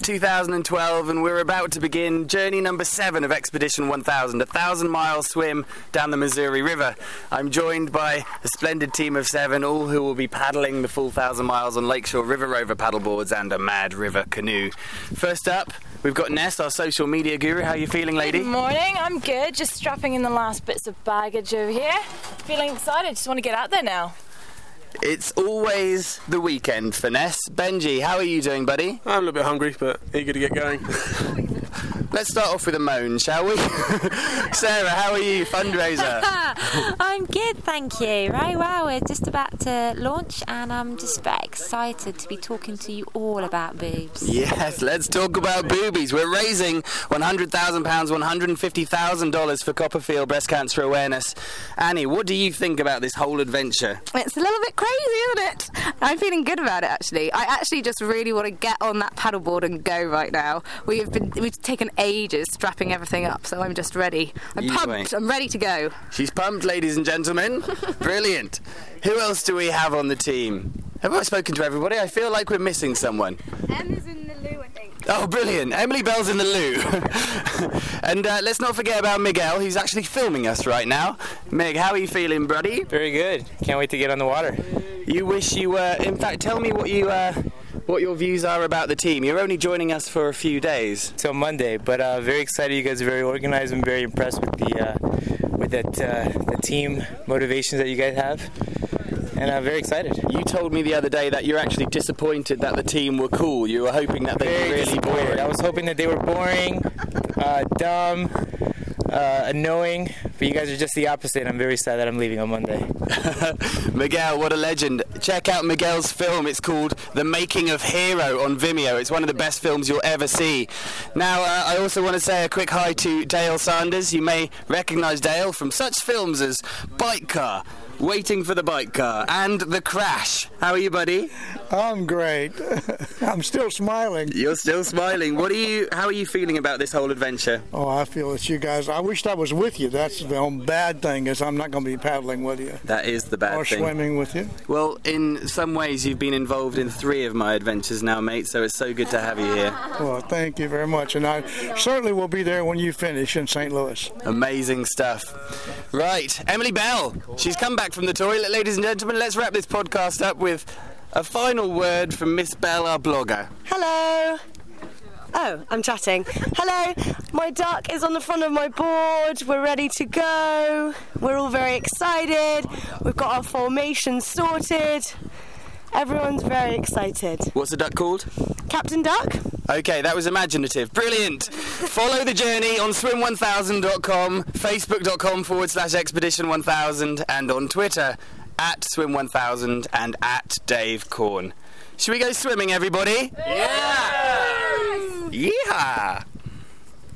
2012 and we're about to begin journey number 7 of Expedition 1000, a 1,000-mile swim down the Missouri River. I'm joined by a splendid team of 7, all who will be paddling the full 1,000 miles on Lakeshore River Rover paddleboards and a Mad River canoe. First up, we've got Ness, our social media guru. How are you feeling, lady? Good morning, I'm good. Just strapping in the last bits of baggage over here. Feeling excited, just want to get out there now. It's always the weekend for Ness. Benji, how are you doing, buddy? I'm a little bit hungry, but eager to get going. Let's start off with a moan, shall we? Sarah, how are you, fundraiser? I'm good, thank you. Right, wow, we're just about to launch and I'm just very excited to be talking to you all about boobs. Yes, let's talk about boobies. We're raising £100,000, $150,000 for Copperfield Breast Cancer Awareness. Annie, what do you think about this whole adventure? It's a little bit crazy, isn't it? I'm feeling good about it, actually. I actually just really want to get on that paddleboard and go right now. We've taken ages strapping everything up, so I'm just ready. I'm pumped. I'm ready to go. She's pumped, ladies and gentlemen. Brilliant. Who else do we have on the team? Have I spoken to everybody? I feel like we're missing someone. Emma's in the loo, I think. Oh, brilliant. Emily Bell's in the loo. And let's not forget about Miguel, who's actually filming us right now. Mig, how are you feeling, buddy? Very good. Can't wait to get on the water. You wish you were... In fact, tell me what your views are about the team. You're only joining us for a few days. Till Monday, but very excited. You guys are very organized. I'm very impressed with the team motivations that you guys have. And I'm very excited. You told me the other day that you're actually disappointed that the team were cool. You were hoping that they were really boring. I was hoping that they were boring, dumb, annoying, but you guys are just the opposite. I'm very sad that I'm leaving on Monday. Miguel, what a legend. Check out Miguel's film. It's called The Making of Hero on Vimeo. It's one of the best films you'll ever see. Now, I also want to say a quick hi to Dale Sanders. You may recognise Dale from such films as Bike Car, Waiting for the Bike Car, and The Crash. How are you, buddy? I'm great. I'm still smiling. You're still smiling. How are you feeling about this whole adventure? Oh, I feel that you guys... I wished I was with you. That's the only bad thing, is I'm not going to be paddling with you. That is the bad thing. Or swimming with you. Well, in some ways, you've been involved in 3 of my adventures now, mate, so it's so good to have you here. Well, thank you very much. And I certainly will be there when you finish in St. Louis. Amazing stuff. Right, Emily Bell. She's come back from the toilet, ladies and gentlemen. Let's wrap this podcast up with a final word from Miss Bell, our blogger. Hello. Oh, I'm chatting. Hello. My duck is on the front of my board. We're ready to go. We're all very excited. We've got our formation sorted. Everyone's very excited. What's the duck called? Captain Duck. Okay, that was imaginative. Brilliant. Follow the journey on swim1000.com, facebook.com/expedition1000, and on Twitter @swim1000 and @DaveCorn. Should we go swimming, everybody? Yeah! Yeehaw!